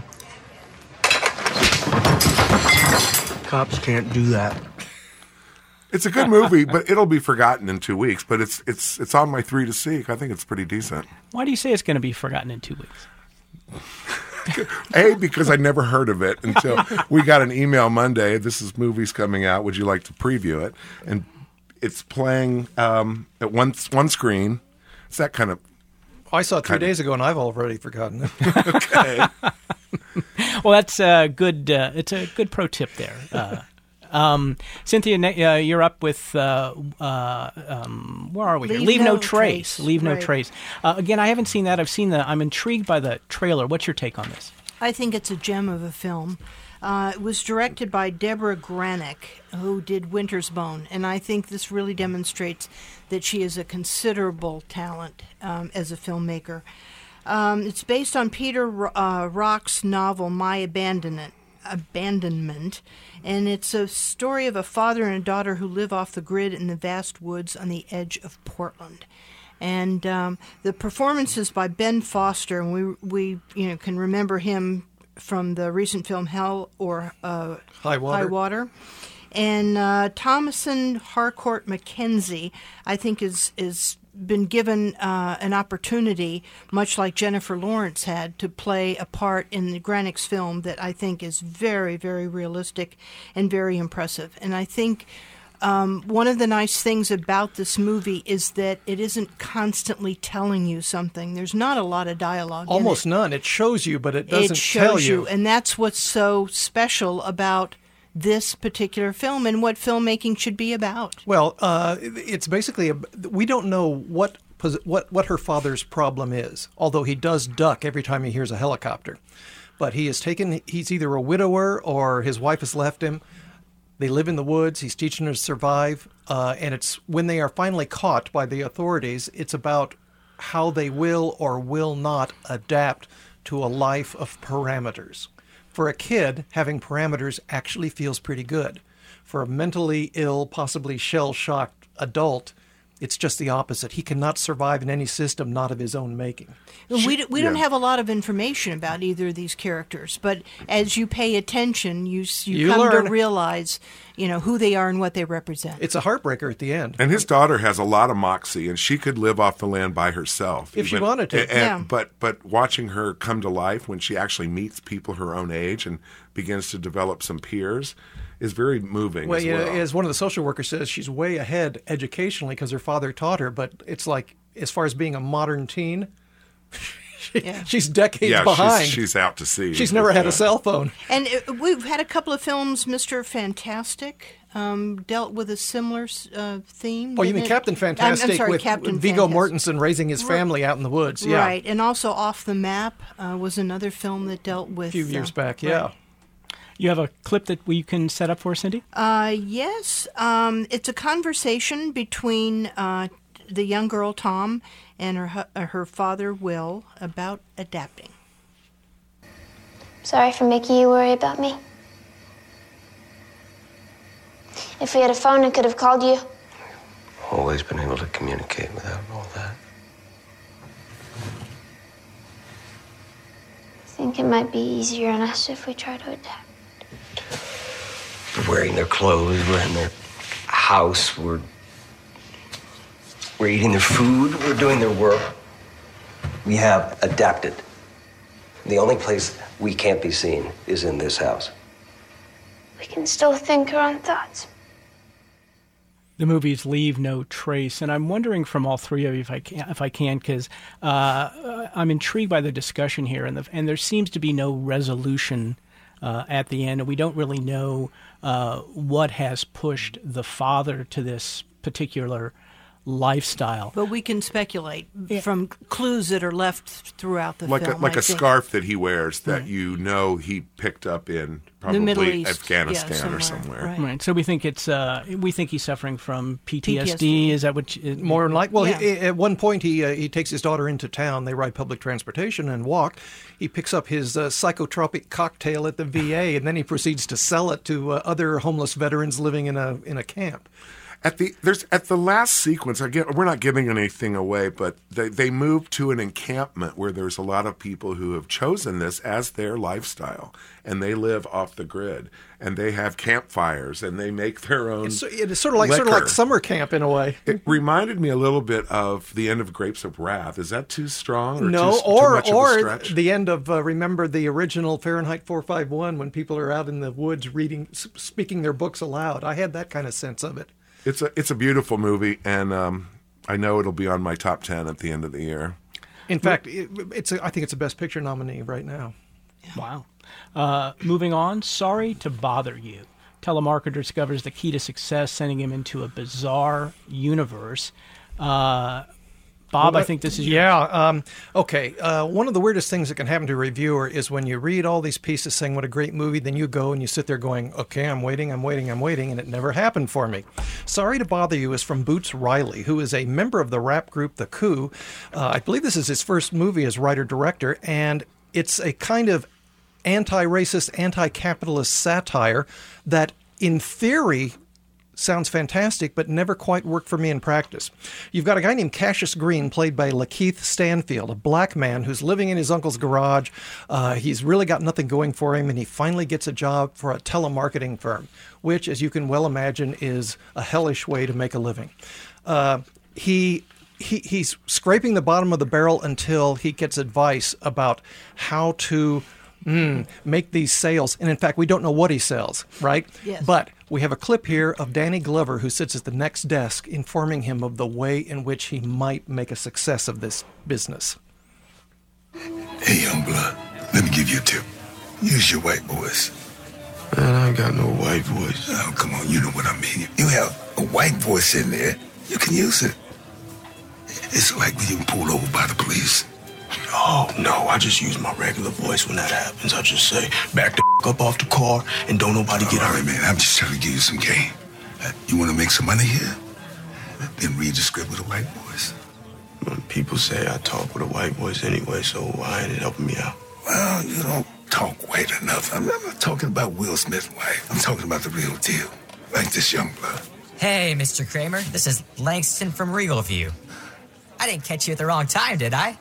[SPEAKER 9] Cops can't do that.
[SPEAKER 4] It's a good movie, but it'll be forgotten in two weeks. But it's it's it's on my three to seek. I think it's pretty decent.
[SPEAKER 1] Why do you say it's going to be forgotten in two weeks?
[SPEAKER 4] A, because I never heard of it until we got an email Monday. This is movies coming out. Would you like to preview it? And it's playing um, at one one screen. It's that kind of.
[SPEAKER 6] I saw it three days ago, and I've already forgotten it.
[SPEAKER 4] Okay.
[SPEAKER 1] Well, that's a good. Uh, it's a good pro tip there. Uh, um, Cynthia, uh, you're up with. Uh, uh, um, where are we? Here?
[SPEAKER 5] Leave
[SPEAKER 1] Leave no,
[SPEAKER 5] No
[SPEAKER 1] trace.
[SPEAKER 5] Trace.
[SPEAKER 1] Leave no
[SPEAKER 5] Right.
[SPEAKER 1] trace. Uh, again, I haven't seen that. I've seen the. I'm intrigued by the trailer. What's your take on this?
[SPEAKER 5] I think it's a gem of a film. Uh, it was directed by Deborah Granick, who did Winter's Bone, and I think this really demonstrates that she is a considerable talent um, as a filmmaker. Um, it's based on Peter uh, Rock's novel My Abandonment, Abandonment, and it's a story of a father and a daughter who live off the grid in the vast woods on the edge of Portland. And um, the performances by Ben Foster, and we we you know can remember him from the recent film Hell or uh,
[SPEAKER 6] High Water.
[SPEAKER 5] High Water. And uh, Thomasin Harcourt Mackenzie, I think, is is been given uh, an opportunity, much like Jennifer Lawrence had, to play a part in the Granick's film that I think is very, very realistic and very impressive. And I think um, one of the nice things about this movie is that it isn't constantly telling you something. There's not a lot of dialogue.
[SPEAKER 6] Almost
[SPEAKER 5] in it.
[SPEAKER 6] none. It shows you, but it doesn't
[SPEAKER 5] it shows
[SPEAKER 6] tell you.
[SPEAKER 5] you. And that's what's so special about this particular film and what filmmaking should be about.
[SPEAKER 6] Well, uh, it's basically, a, we don't know what, what, what her father's problem is, although he does duck every time he hears a helicopter. But he is taken, he's either a widower or his wife has left him. They live in the woods. He's teaching her to survive. Uh, and it's when they are finally caught by the authorities, it's about how they will or will not adapt to a life of parameters. For a kid, having parameters actually feels pretty good. For a mentally ill, possibly shell-shocked adult, it's just the opposite. He cannot survive in any system not of his own making.
[SPEAKER 5] We, d- we
[SPEAKER 6] Yeah.
[SPEAKER 5] don't have a lot of information about either of these characters, but as you pay attention, you s- you,
[SPEAKER 6] You
[SPEAKER 5] come
[SPEAKER 6] learn.
[SPEAKER 5] to realize, you know, who they are and what they represent.
[SPEAKER 6] It's a heartbreaker at the end.
[SPEAKER 4] And his daughter has a lot of moxie, and she could live off the land by herself
[SPEAKER 6] If she wanted to.
[SPEAKER 4] And,
[SPEAKER 5] Yeah.
[SPEAKER 4] But but watching her come to life when she actually meets people her own age and begins to develop some peers is very moving.
[SPEAKER 6] Well,
[SPEAKER 4] as,
[SPEAKER 6] yeah,
[SPEAKER 4] well.
[SPEAKER 6] as one of the social workers says, she's way ahead educationally because her father taught her. But it's like, as far as being a modern teen, she,
[SPEAKER 5] Yeah.
[SPEAKER 6] she's decades
[SPEAKER 4] yeah,
[SPEAKER 6] behind.
[SPEAKER 4] She's, she's out to sea.
[SPEAKER 6] She's never had a cell phone.
[SPEAKER 5] And uh, we've had a couple of films, Mister Fantastic um, dealt with a similar uh, theme.
[SPEAKER 6] Oh, you
[SPEAKER 5] didn't
[SPEAKER 6] mean
[SPEAKER 5] it?
[SPEAKER 6] Captain
[SPEAKER 5] I'm-
[SPEAKER 6] Fantastic
[SPEAKER 5] I'm sorry,
[SPEAKER 6] with
[SPEAKER 5] Captain
[SPEAKER 6] Viggo
[SPEAKER 5] Fantastic.
[SPEAKER 6] Mortensen raising his family out in the woods. Yeah.
[SPEAKER 5] Right, and also Off the Map uh, was another film that dealt with...
[SPEAKER 6] A few years
[SPEAKER 5] uh,
[SPEAKER 6] back, yeah.
[SPEAKER 5] right.
[SPEAKER 1] You have a clip that we can set up for, Cindy?
[SPEAKER 5] Uh, yes. Um, it's a conversation between uh, the young girl, Tom, and her, hu- uh, her father, Will, about adapting.
[SPEAKER 11] Sorry for making you worry about me. If we had a phone, I could have called you.
[SPEAKER 12] Always been able to communicate without all that.
[SPEAKER 11] I think it might be easier on us if we try to adapt.
[SPEAKER 12] We're wearing their clothes, we're in their house, we're we're eating their food, we're doing their work. We have adapted. The only place we can't be seen is in this house.
[SPEAKER 11] We can still think our own thoughts.
[SPEAKER 1] The movies Leave No Trace, and I'm wondering from all three of you if I can, if I can, because uh, I'm intrigued by the discussion here, and the, and there seems to be no resolution uh, at the end, and we don't really know uh, what has pushed the father to this particular lifestyle.
[SPEAKER 5] But we can speculate from clues that are left throughout the
[SPEAKER 4] like
[SPEAKER 5] film.
[SPEAKER 4] a, like
[SPEAKER 5] I
[SPEAKER 4] a
[SPEAKER 5] think.
[SPEAKER 4] scarf that he wears that
[SPEAKER 5] Right.
[SPEAKER 4] you know he picked up in probably
[SPEAKER 5] Middle East,
[SPEAKER 4] Afghanistan
[SPEAKER 5] yeah,
[SPEAKER 4] or
[SPEAKER 5] somewhere,
[SPEAKER 4] somewhere.
[SPEAKER 5] right.
[SPEAKER 1] Right. So we think it's uh, we think he's suffering from P T S D.
[SPEAKER 5] P T S D.
[SPEAKER 1] Is that what? You,
[SPEAKER 6] More than like, well,
[SPEAKER 5] Yeah.
[SPEAKER 6] he, at one point he uh, he takes his daughter into town. They ride public transportation and walk. He picks up his uh, psychotropic cocktail at the V A, and then he proceeds to sell it to uh, other homeless veterans living in a in a camp.
[SPEAKER 4] At the there's at the last sequence, again, we're not giving anything away, but they they move to an encampment where there's a lot of people who have chosen this as their lifestyle, and they live off the grid, and they have campfires, and they make their own.
[SPEAKER 6] It's, it is sort of like sort of like
[SPEAKER 4] liquor.
[SPEAKER 6] summer camp in a way.
[SPEAKER 4] It reminded me a little bit of the end of Grapes of Wrath. Is that too strong? Or
[SPEAKER 6] No,
[SPEAKER 4] too, too
[SPEAKER 6] or
[SPEAKER 4] much of a
[SPEAKER 6] or
[SPEAKER 4] stretch?
[SPEAKER 6] the end of uh, remember the original Fahrenheit four fifty-one when people are out in the woods reading, s- speaking their books aloud. I had that kind of sense of it.
[SPEAKER 4] It's a it's a beautiful movie, and um, I know it'll be on my top ten at the end of the year.
[SPEAKER 6] In fact, it, it's a, I think it's a Best Picture nominee right now.
[SPEAKER 1] Wow. Uh, moving on, Sorry to Bother You. Telemarketer discovers the key to success, sending him into a bizarre universe. Uh, Bob,
[SPEAKER 6] Well,
[SPEAKER 1] I think this is yours.
[SPEAKER 6] Yeah. Um, okay. Uh, one of the weirdest things that can happen to a reviewer is when you read all these pieces saying what a great movie, then you go and you sit there going, okay, I'm waiting, I'm waiting, I'm waiting, and it never happened for me. Sorry to Bother You is from Boots Riley, who is a member of the rap group The Coup. Uh, I believe this is his first movie as writer-director, and it's a kind of anti-racist, anti-capitalist satire that, in theory, sounds fantastic, but never quite worked for me in practice. You've got a guy named Cassius Green, played by Lakeith Stanfield, a black man who's living in his uncle's garage. Uh, he's really got nothing going for him, and he finally gets a job for a telemarketing firm, which, as you can well imagine, is a hellish way to make a living. Uh, he... He, he's scraping the bottom of the barrel until he gets advice about how to mm, make these sales. And in fact, we don't know what he sells, right?
[SPEAKER 5] Yes.
[SPEAKER 6] But we have a clip here of Danny Glover, who sits at the next desk, informing him of the way in which he might make a success of this business.
[SPEAKER 13] Hey, young blood, let me give you a tip. Use your white voice.
[SPEAKER 10] Man, I ain't got no white voice.
[SPEAKER 13] Oh, come on, you know what I mean. You have a white voice in there, you can use it. It's like when you pull over by the police.
[SPEAKER 10] Oh, no, I just use my regular voice when that happens. I just say, back the f- up off the car and don't nobody get
[SPEAKER 13] All
[SPEAKER 10] hurt.
[SPEAKER 13] right, man, I'm just trying to give you some game. Uh, you want to make some money here? Then read the script with a white voice.
[SPEAKER 10] Well, people say I talk with a white voice anyway, so why ain't it helping me out?
[SPEAKER 13] Well, you don't talk white enough. I'm not talking about Will Smith's wife. I'm talking about the real deal, like this young blood.
[SPEAKER 14] Hey, Mister Kramer, this is Langston from Regal View. I didn't catch you at the wrong time, did I?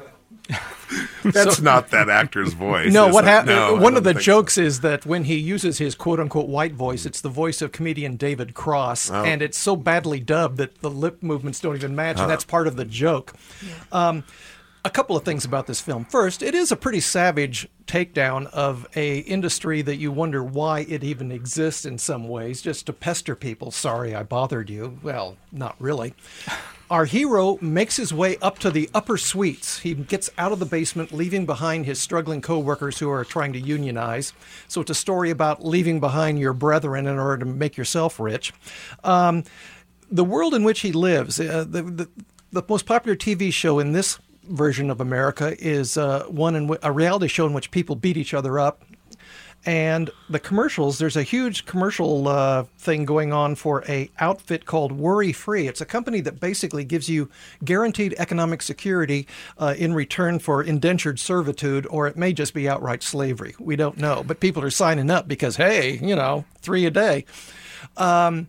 [SPEAKER 4] That's
[SPEAKER 6] So-
[SPEAKER 4] not that actor's voice.
[SPEAKER 6] No,
[SPEAKER 4] is
[SPEAKER 6] what
[SPEAKER 4] it?
[SPEAKER 6] happened?
[SPEAKER 4] No, I
[SPEAKER 6] one of
[SPEAKER 4] don't
[SPEAKER 6] the
[SPEAKER 4] think
[SPEAKER 6] jokes is that when he uses his "quote-unquote" white voice, it's the voice of comedian David Cross,
[SPEAKER 4] Oh.
[SPEAKER 6] and it's so badly dubbed that the lip movements don't even match,
[SPEAKER 4] Huh.
[SPEAKER 6] and that's part of the joke. Um, a couple of things about this film. First, it is a pretty savage takedown of a industry that you wonder why it even exists in some ways, just to pester people. Sorry, I bothered you. Well, not really. Our hero makes his way up to the upper suites. He gets out of the basement, leaving behind his struggling co-workers who are trying to unionize. So it's a story about leaving behind your brethren in order to make yourself rich. Um, the world in which he lives, uh, the, the the most popular T V show in this version of America is uh, one in w- a reality show in which people beat each other up. And the commercials, there's a huge commercial uh, thing going on for a outfit called Worry Free. It's a company that basically gives you guaranteed economic security uh, in return for indentured servitude, or it may just be outright slavery. We don't know. But people are signing up because, hey, you know, three a day. Um,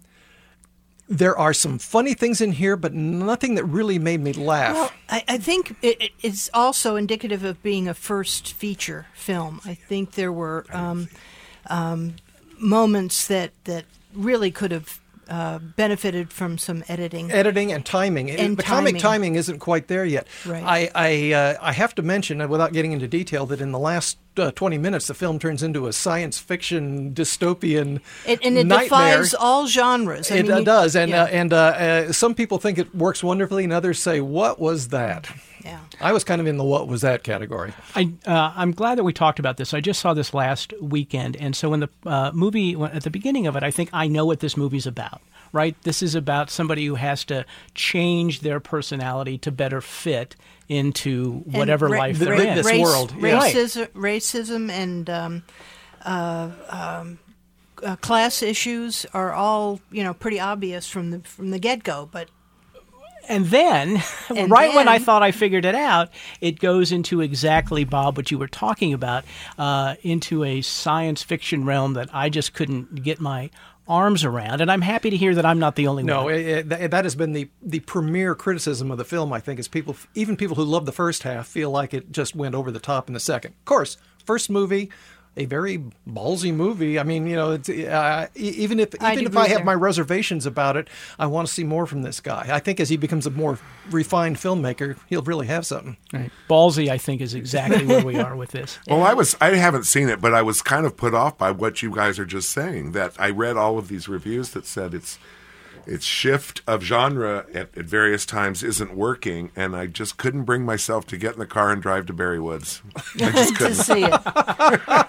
[SPEAKER 6] there are some funny things in here, but nothing that really made me laugh.
[SPEAKER 5] Well, I, I think it, it- it's also indicative of being a first feature film. I think there were um, um, moments that, that really could have uh, benefited from some editing.
[SPEAKER 6] Editing and timing.
[SPEAKER 5] And
[SPEAKER 6] the comic
[SPEAKER 5] timing.
[SPEAKER 6] timing isn't quite there yet.
[SPEAKER 5] Right.
[SPEAKER 6] I I, uh, I have to mention, uh, without getting into detail, that in the last uh, twenty minutes, the film turns into a science fiction dystopian
[SPEAKER 5] It, and it
[SPEAKER 6] nightmare.
[SPEAKER 5] defies all genres. I
[SPEAKER 6] It
[SPEAKER 5] mean,
[SPEAKER 6] uh,
[SPEAKER 5] you-
[SPEAKER 6] does, and
[SPEAKER 5] yeah.
[SPEAKER 6] uh, and uh, uh, some people think it works wonderfully, and others say, "What was that?"
[SPEAKER 5] Yeah.
[SPEAKER 6] I was kind of in the "what was that" category.
[SPEAKER 1] I, uh, I'm glad that we talked about this. I just saw this last weekend, and so in the uh, movie, at the beginning of it, I think I know what this movie's about, right? This is about somebody who has to change their personality to better fit into
[SPEAKER 5] And
[SPEAKER 1] whatever
[SPEAKER 5] ra-
[SPEAKER 1] life
[SPEAKER 5] ra-
[SPEAKER 1] they're in.
[SPEAKER 6] this
[SPEAKER 5] race-
[SPEAKER 6] world, yeah.
[SPEAKER 5] racism, racism, and um, uh, um, uh, class issues are all you know pretty obvious from the from the get go. But
[SPEAKER 1] And then,
[SPEAKER 5] And
[SPEAKER 1] right when I
[SPEAKER 5] then-
[SPEAKER 1] thought I figured it out, it goes into exactly, Bob, what you were talking about, uh, into a science fiction realm that I just couldn't get my arms around. And I'm happy to hear that I'm not the only
[SPEAKER 6] No,
[SPEAKER 1] one.
[SPEAKER 6] it, it, that that has been the, the premier criticism of the film, I think, is people, even people who love the first half, feel like it just went over the top in the second. Of course, first movie, a very ballsy movie. I mean, you know, it's, uh, e- even if
[SPEAKER 5] I'd
[SPEAKER 6] even if
[SPEAKER 5] agree
[SPEAKER 6] I have
[SPEAKER 5] there.
[SPEAKER 6] my reservations about it, I want to see more from this guy. I think as he becomes a more refined filmmaker, he'll really have something.
[SPEAKER 1] Right. Ballsy, I think, is exactly where we are with this.
[SPEAKER 4] Well, I was I haven't seen it, but I was kind of put off by what you guys are just saying. That I read all of these reviews that said it's its shift of genre at, at various times isn't working, and I just couldn't bring myself to get in the car and drive to Berry Woods. I just
[SPEAKER 5] to
[SPEAKER 4] couldn't.
[SPEAKER 5] see it.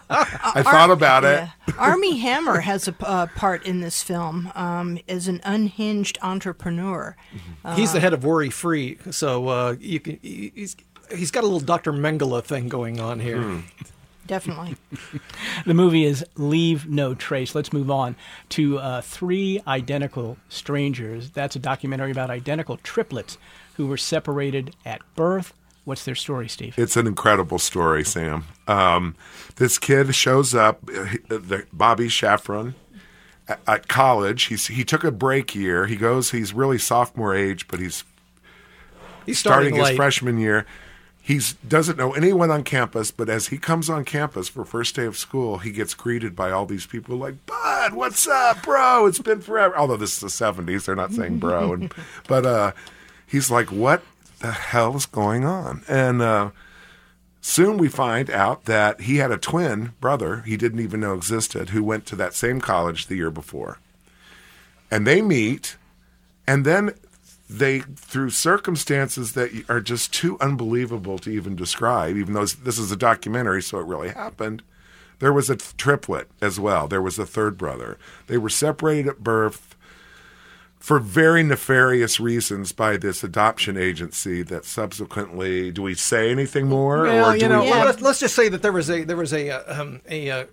[SPEAKER 4] I thought about it.
[SPEAKER 5] Yeah. Armie Hammer has a uh, part in this film um, as an unhinged entrepreneur. Uh,
[SPEAKER 6] He's the head of Worry Free, so uh, you can. He's he's got a little Doctor Mengele thing going on here.
[SPEAKER 4] Hmm.
[SPEAKER 5] Definitely.
[SPEAKER 1] The movie is Leave No Trace. Let's move on to uh, Three Identical Strangers. That's a documentary about identical triplets who were separated at birth. What's their story, Steve?
[SPEAKER 4] It's an incredible story, Sam. Um, this kid shows up, the, Bobby Shafran, at, at college. He's, he took a break year. He goes, he's really sophomore age, but he's,
[SPEAKER 6] he's
[SPEAKER 4] starting,
[SPEAKER 6] starting
[SPEAKER 4] his
[SPEAKER 6] late.
[SPEAKER 4] freshman year. He doesn't know anyone on campus, but as he comes on campus for first day of school, he gets greeted by all these people like, Bud, what's up, bro? It's been forever. Although this is the seventies, they're not saying bro. And, but uh, he's like, what the hell is going on? And uh, soon we find out that he had a twin brother he didn't even know existed who went to that same college the year before. And they meet, and then they, through circumstances that are just too unbelievable to even describe, even though this is a documentary, so it really happened, there was a triplet as well. There was a third brother. They were separated at birth for very nefarious reasons by this adoption agency that subsequently, do we say anything more?
[SPEAKER 6] Well,
[SPEAKER 4] or do
[SPEAKER 6] you know,
[SPEAKER 4] we,
[SPEAKER 6] well, let's, let's just say that there was a there was a uh, um, a uh,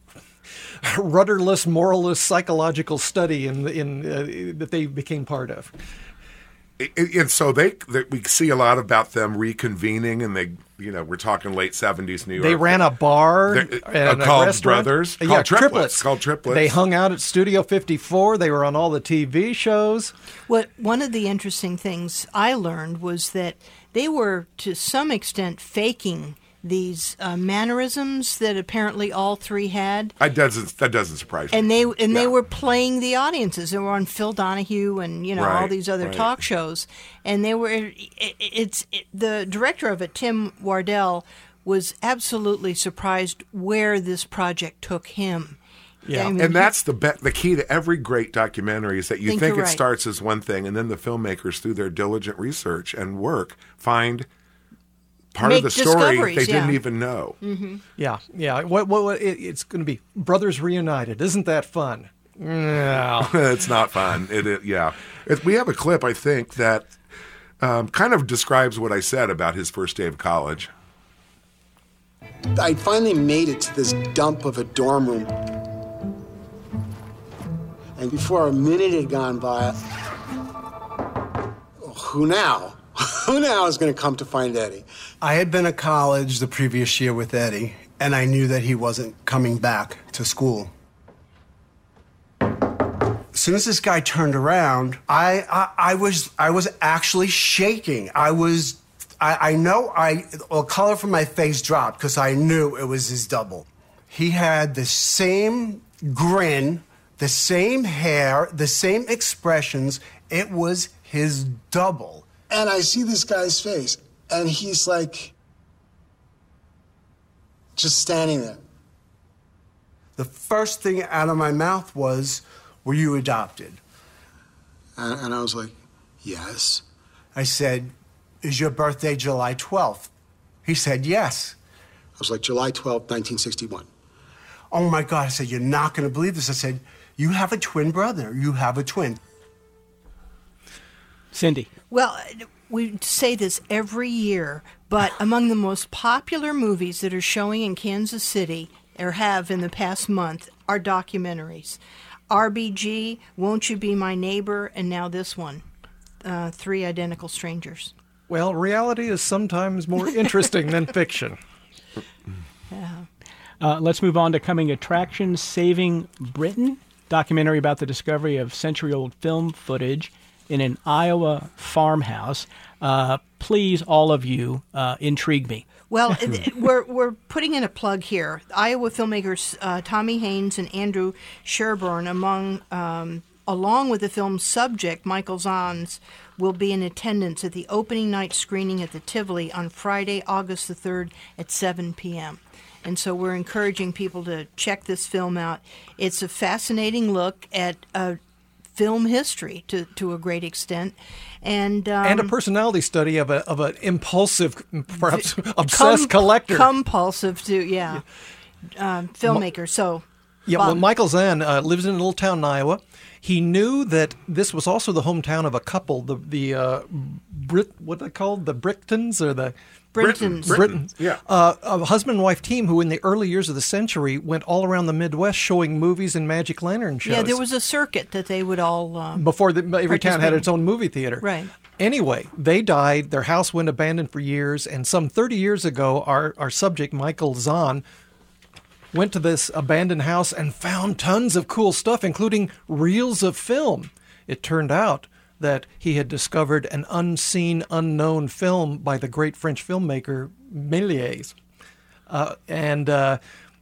[SPEAKER 6] rudderless, moralist, psychological study in in uh, that they became part of.
[SPEAKER 4] And so they, they, we see a lot about them reconvening, and they, you know, we're talking late seventies New York.
[SPEAKER 6] They ran a bar
[SPEAKER 4] They're,
[SPEAKER 6] and
[SPEAKER 4] uh, called
[SPEAKER 6] a restaurant.
[SPEAKER 4] Brothers,
[SPEAKER 6] Uh,
[SPEAKER 4] called
[SPEAKER 6] yeah,
[SPEAKER 4] triplets,
[SPEAKER 6] triplets.
[SPEAKER 4] called Triplets.
[SPEAKER 6] They hung out at Studio fifty-four. They were on all the T V shows.
[SPEAKER 5] What one of the interesting things I learned was that they were, to some extent, faking these uh, mannerisms that apparently all three had.
[SPEAKER 4] That doesn't that doesn't surprise me.
[SPEAKER 5] And they and
[SPEAKER 4] Yeah.
[SPEAKER 5] they were playing the audiences. They were on Phil Donahue and you know all
[SPEAKER 4] Right,
[SPEAKER 5] these other
[SPEAKER 4] right.
[SPEAKER 5] talk shows. And they were. It, it's it, the director of it, Tim Wardell, was absolutely surprised where this project took him.
[SPEAKER 4] Yeah,
[SPEAKER 5] I mean,
[SPEAKER 4] and that's the be- the key to every great documentary is that you
[SPEAKER 5] Think
[SPEAKER 4] think,
[SPEAKER 5] you're
[SPEAKER 4] it
[SPEAKER 5] right.
[SPEAKER 4] starts as one thing, and then the filmmakers, through their diligent research and work, find part
[SPEAKER 5] Make
[SPEAKER 4] of the story
[SPEAKER 5] discoveries,
[SPEAKER 4] they didn't
[SPEAKER 5] yeah.
[SPEAKER 4] even know.
[SPEAKER 5] Mm-hmm.
[SPEAKER 6] Yeah, yeah. What, what, what, it, it's going to be Brothers Reunited. Isn't that fun? No.
[SPEAKER 4] It's not fun. It, it yeah. It, we have a clip, I think, that um, kind of describes what I said about his first day of college.
[SPEAKER 15] I finally made it to this dump of a dorm room. And before a minute had gone by, who now? Who now is going to come to find Eddie?
[SPEAKER 16] I had been at college the previous year with Eddie, and I knew that he wasn't coming back to school. As soon as this guy turned around, I I, I was I was actually shaking. I was I, I know I the color from my face dropped because I knew it was his double. He had the same grin, the same hair, the same expressions. It was his double.
[SPEAKER 15] And I see this guy's face, and he's like, just standing there.
[SPEAKER 16] The first thing out of my mouth was, "Were you adopted?"
[SPEAKER 15] And, and I was like, "Yes."
[SPEAKER 16] I said, "Is your birthday July twelfth?" He said, "Yes."
[SPEAKER 15] I was like, July twelfth, nineteen sixty-one.
[SPEAKER 16] Oh my God. I said, "You're not going to believe this." I said, "You have a twin brother. You have a twin."
[SPEAKER 1] Cindy.
[SPEAKER 5] Well, we say this every year, but among the most popular movies that are showing in Kansas City, or have in the past month, are documentaries. R B G, Won't You Be My Neighbor, and now this one, uh, Three Identical Strangers.
[SPEAKER 6] Well, reality is sometimes more interesting than fiction.
[SPEAKER 5] Yeah.
[SPEAKER 1] Uh, let's move on to coming attractions, Saving Britain, documentary about the discovery of century-old film footage in an Iowa farmhouse. Uh, please, all of you, uh, intrigue me.
[SPEAKER 5] Well, it- we're we're putting in a plug here. Iowa filmmakers uh, Tommy Haynes and Andrew Sherburne, among um, along with the film's subject, Michael Zahns, will be in attendance at the opening night screening at the Tivoli on Friday, August the third at seven p.m. And so we're encouraging people to check this film out. It's a fascinating look at uh, film history to, to a great extent. And um,
[SPEAKER 6] and a personality study of a of an impulsive, perhaps obsessed
[SPEAKER 5] com-
[SPEAKER 6] collector.
[SPEAKER 5] Compulsive, too, yeah. um, filmmaker. So,
[SPEAKER 6] yeah,
[SPEAKER 5] Bob.
[SPEAKER 6] well, Michael Zahn uh, lives in a little town in Iowa. He knew that this was also the hometown of a couple, the the uh, Brit, what they called the Britons or the
[SPEAKER 5] Britons.
[SPEAKER 6] Britons,
[SPEAKER 4] yeah,
[SPEAKER 6] uh, a husband and wife team who, in the early years of the century, went all around the Midwest showing movies and magic lantern shows.
[SPEAKER 5] Yeah, there was a circuit that they would all um,
[SPEAKER 6] before the, every town had
[SPEAKER 5] participate.
[SPEAKER 6] its own movie theater.
[SPEAKER 5] Right.
[SPEAKER 6] Anyway, they died. Their house went abandoned for years, and some thirty years ago, our our subject Michael Zahn went to this abandoned house and found tons of cool stuff, including reels of film. It turned out that he had discovered an unseen, unknown film by the great French filmmaker Méliès. Uh, and uh,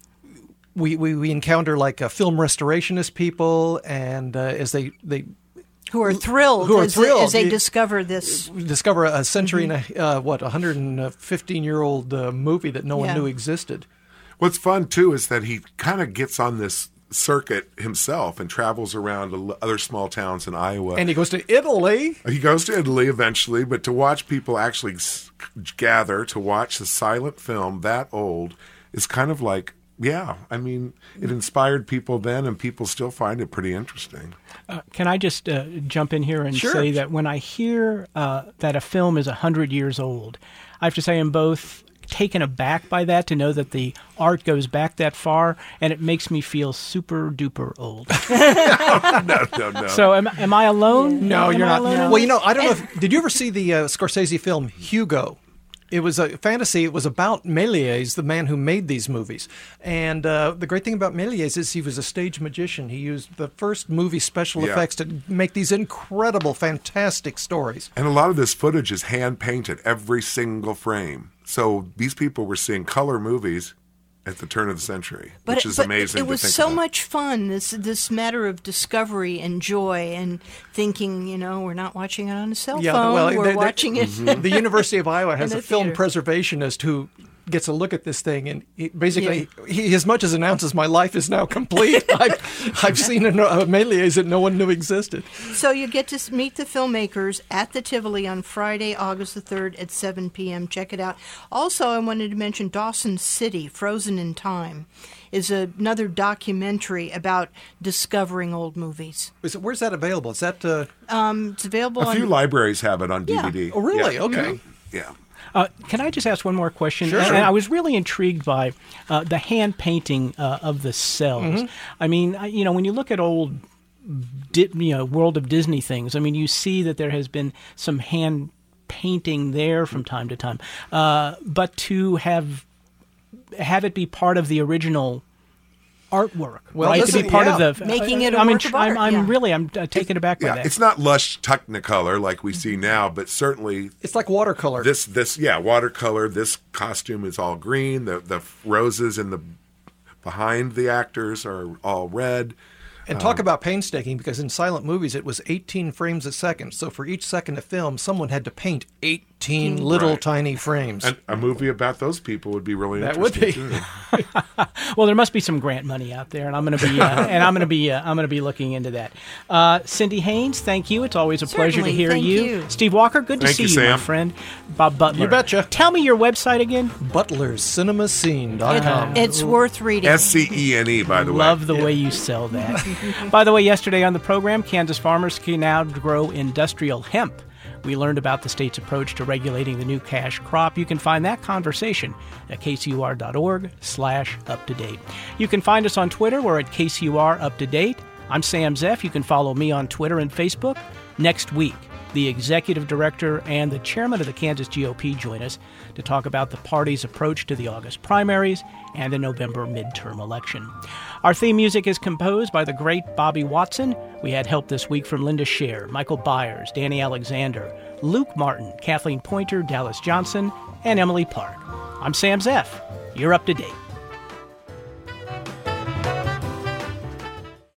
[SPEAKER 6] we, we we encounter like uh, film restorationist people, and uh, as they, they
[SPEAKER 5] who are thrilled,
[SPEAKER 6] who are
[SPEAKER 5] as,
[SPEAKER 6] thrilled.
[SPEAKER 5] They, as they
[SPEAKER 6] You-
[SPEAKER 5] discover this.
[SPEAKER 6] discover a century
[SPEAKER 5] Mhm.
[SPEAKER 6] and a, uh, what, one hundred fifteen year old uh, movie that no one
[SPEAKER 5] Yeah.
[SPEAKER 6] knew existed.
[SPEAKER 4] What's fun too is that he kind of gets on this circuit himself and travels around to l- other small towns in Iowa.
[SPEAKER 6] And he goes to Italy.
[SPEAKER 4] He goes to Italy eventually, but to watch people actually s- gather to watch the silent film that old is kind of like, yeah, I mean, it inspired people then, and people still find it pretty interesting.
[SPEAKER 1] Uh, can I just uh, jump in here and
[SPEAKER 4] Sure.
[SPEAKER 1] say that when I hear uh, that a film is one hundred years old, I have to say I'm both taken aback by that, to know that the art goes back that far, and it makes me feel super duper old.
[SPEAKER 4] no, no, no.
[SPEAKER 1] So am, am I alone?
[SPEAKER 6] No,
[SPEAKER 1] Am
[SPEAKER 6] you're
[SPEAKER 1] I
[SPEAKER 6] not.
[SPEAKER 1] alone?
[SPEAKER 6] Well, you know, I don't know. If, did you ever see the uh, Scorsese film Hugo? It was a fantasy. It was about Méliès, the man who made these movies. And uh, the great thing about Méliès is he was a stage magician. He used the first movie special
[SPEAKER 4] Yeah.
[SPEAKER 6] effects to make these incredible, fantastic stories.
[SPEAKER 4] And a lot of this footage is hand painted, every single frame. So these people were seeing color movies at the turn of the century,
[SPEAKER 5] But
[SPEAKER 4] which
[SPEAKER 5] it,
[SPEAKER 4] is
[SPEAKER 5] but
[SPEAKER 4] amazing.
[SPEAKER 5] It
[SPEAKER 4] to
[SPEAKER 5] was
[SPEAKER 4] think
[SPEAKER 5] so
[SPEAKER 4] about.
[SPEAKER 5] much fun. This this matter of discovery and joy, and thinking, you know, we're not watching it on a cell phone. we're
[SPEAKER 6] they- they-
[SPEAKER 5] watching it.
[SPEAKER 6] The University of Iowa has
[SPEAKER 5] in
[SPEAKER 6] a
[SPEAKER 5] a
[SPEAKER 6] film
[SPEAKER 5] theater.
[SPEAKER 6] preservationist who gets a look at this thing, and he basically, he as much as announces, "My life is now complete." I've, I've seen a, a Méliès that no one knew existed.
[SPEAKER 5] So you get to s- meet the filmmakers at the Tivoli on Friday, August the third at seven p.m. Check it out. Also, I wanted to mention Dawson City, Frozen in Time, is another documentary about discovering old movies.
[SPEAKER 6] Is it, where's that available? Is that uh,
[SPEAKER 5] Um, it's available
[SPEAKER 4] A
[SPEAKER 5] on...
[SPEAKER 4] few libraries have it on
[SPEAKER 5] Yeah.
[SPEAKER 4] D V D.
[SPEAKER 6] Oh, really?
[SPEAKER 4] Yeah.
[SPEAKER 6] Okay.
[SPEAKER 4] Yeah.
[SPEAKER 1] Uh, can I just ask one more question?
[SPEAKER 6] Sure.
[SPEAKER 1] And
[SPEAKER 6] Sure.
[SPEAKER 1] I was really intrigued by uh, the hand painting uh, of the cells.
[SPEAKER 6] Mhm.
[SPEAKER 1] I mean, I- you know, when you look at old, di- you know, World of Disney things, I mean, you see that there has been some hand painting there from time to time. Uh, but to have have it be part of the original artwork,
[SPEAKER 6] Well,
[SPEAKER 1] right?
[SPEAKER 6] listen,
[SPEAKER 1] to be part
[SPEAKER 6] yeah.
[SPEAKER 1] of the
[SPEAKER 5] Making it a
[SPEAKER 1] I mean,
[SPEAKER 5] work of
[SPEAKER 1] I'm,
[SPEAKER 5] art,
[SPEAKER 1] I'm
[SPEAKER 5] yeah.
[SPEAKER 1] really, I'm uh, taken aback by
[SPEAKER 4] Yeah,
[SPEAKER 1] that.
[SPEAKER 4] it's not lush Technicolor like we see now, but certainly
[SPEAKER 6] it's like watercolor.
[SPEAKER 4] this this yeah watercolor. This costume is all green. The the roses in the behind the actors are all red.
[SPEAKER 6] And talk about painstaking, because in silent movies it was eighteen frames a second. So for each second of film, someone had to paint eighteen little
[SPEAKER 4] Right.
[SPEAKER 6] tiny frames.
[SPEAKER 4] And a movie about those people would be really
[SPEAKER 6] That would
[SPEAKER 4] interesting
[SPEAKER 6] be.
[SPEAKER 4] too.
[SPEAKER 1] Well, there must be some grant money out there, and I'm going to be uh, and I'm going to be uh, I'm going to be looking into that. Uh, Cindy Haynes, thank you. It's always a pleasure to
[SPEAKER 5] Certainly,
[SPEAKER 1] hear
[SPEAKER 5] thank
[SPEAKER 1] you.
[SPEAKER 5] you.
[SPEAKER 1] Steve Walker, good to
[SPEAKER 4] Thank
[SPEAKER 1] see
[SPEAKER 4] you,
[SPEAKER 1] you, my
[SPEAKER 4] Sam.
[SPEAKER 1] friend. Bob Butler,
[SPEAKER 6] You betcha.
[SPEAKER 1] Tell me your website again.
[SPEAKER 6] Butler's Cinema Scene dot com.
[SPEAKER 5] It, it's worth reading.
[SPEAKER 4] S C E N E, by the way.
[SPEAKER 1] Love the way you sell that. By the way, yesterday on the program, Kansas farmers can now grow industrial hemp. We learned about the state's approach to regulating the new cash crop. You can find that conversation at k c u r dot org slash up to date. You can find us on Twitter. We're at K C U R Up to Date. I'm Sam Zeff. You can follow me on Twitter and Facebook. Next week, the executive director and the chairman of the Kansas G O P join us to talk about the party's approach to the August primaries and the November midterm election. Our theme music is composed by the great Bobby Watson. We had help this week from Linda Scher, Michael Byers, Danny Alexander, Luke Martin, Kathleen Pointer, Dallas Johnson, and Emily Park. I'm Sam Zeff. You're up to date.